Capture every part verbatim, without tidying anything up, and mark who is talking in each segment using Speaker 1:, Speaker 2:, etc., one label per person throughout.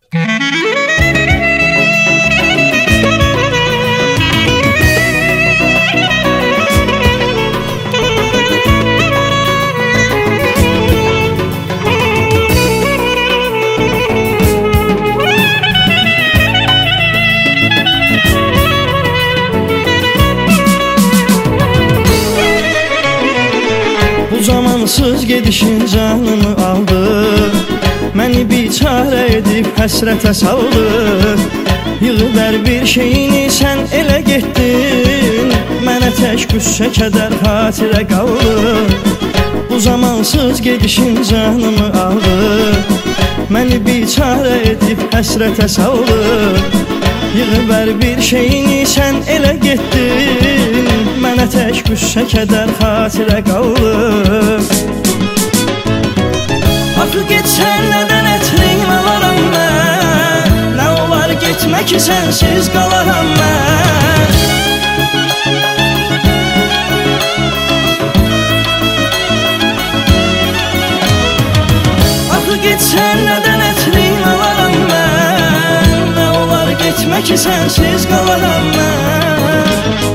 Speaker 1: Zamansız gedişin canımı aldı, məni biçarə edib həsrətə saldı. Yığıver bir şeyini sən elə getdin, mənə tək qüssə kədər xatirə qaldı. Bu zamansız gedişin canımı aldı, məni biçarə edib həsrətə saldı. Yığıver bir şeyini sən elə getdin, mənə tək qüssə kədər xatirə qaldı. Axı getsən nədən ətrin alaram mən, nə olar getmə ki sənsiz qalaram mən. Axı getsən nədən ətrin alaram mən, nə olar getmə ki sənsiz qalaram mən.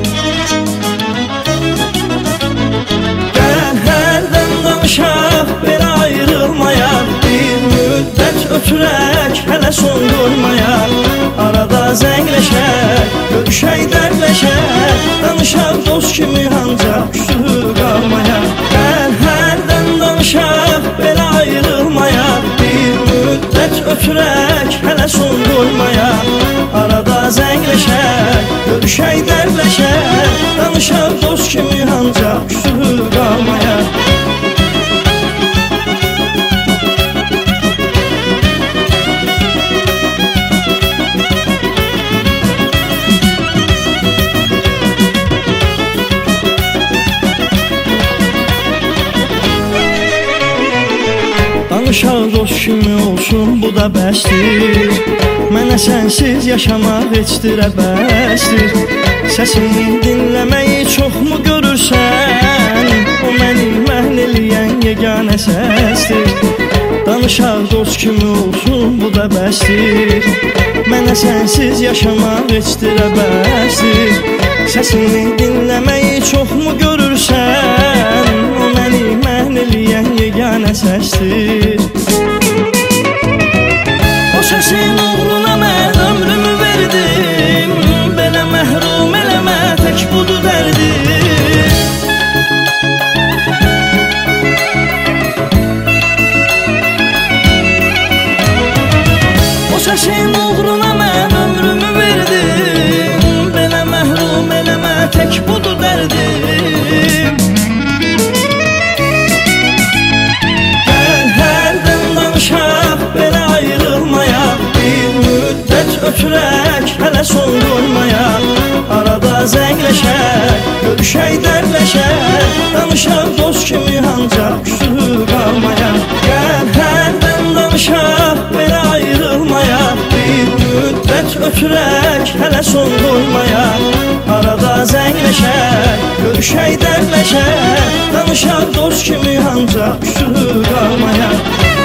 Speaker 1: Danışaq, belə ayrılmayaq, bir müddət ötürək, hələ son qoymayaq. Arada zəngləşək, görüşək, dərdləşək, danışaq dost kimi ancaq küsü qalmayaq. Gəl hərdən danışaq, belə ayrılmayaq, bir müddət ötürək, hələ son qoymayaq. Arada zəngləşək, görüşək, dərdləşək, danışaq dost kimi ancaq küsü qalmayaq. Danışaq dost kimi olsun, bu da bəsdir. Mənə sənsiz yaşamaq heçdirə bəsdir. Səsini dinləməyi çoxmu görürsən, o məni məhl eləyən yeganə səsdir. Danışaq dost kimi olsun, bu da bəsdir. Mənə sənsiz yaşamaq heçdirə bəsdir. Səsini dinləməyi çoxmu görürsən, o məni məhl eləyən yeganə səsdir. O səsin uğruna mən ömrümü verdim, belə məhrum eləmə, tək budur dərdim. O səsin uğruna mən ömrümü verdim, belə məhrum eləmə, tək budur dərdim. Gəl hərdən danışaq, belə ayrılmayaq, bir müddət ötürək, hələ son qoymayaq. Arada zəngləşək, görüşək, dərdləşək, danışaq dost kimi ancaq küsü qalmayaq. Gəl hərdən danışaq, belə ayrılmayaq, bir müddət ötürək, hələ son qoymayaq. Arada zəngləşək, görüşək, dərdləşək, danışaq dost kimi ancaq küsü qalmayaq.